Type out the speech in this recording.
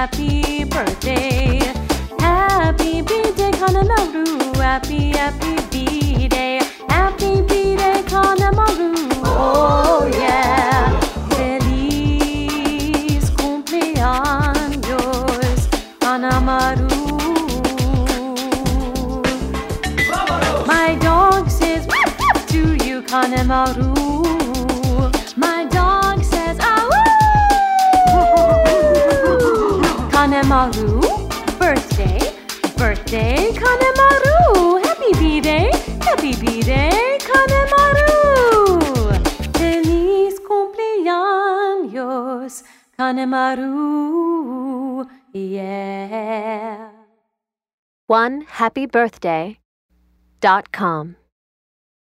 happy birthday. Happy birthday, Kanemaru. Happy birthday. Happy birthday, Kanemaru. Oh yeah. Feliz cumpleaños, Kanemaru. My dog says to you, Kanemaru. My dog says Kanemaru, birthday, Kanemaru. Happy birthday, Kanemaru. Feliz cumpleaños, Kanemaru. Yeah. OneHappyBirthday.com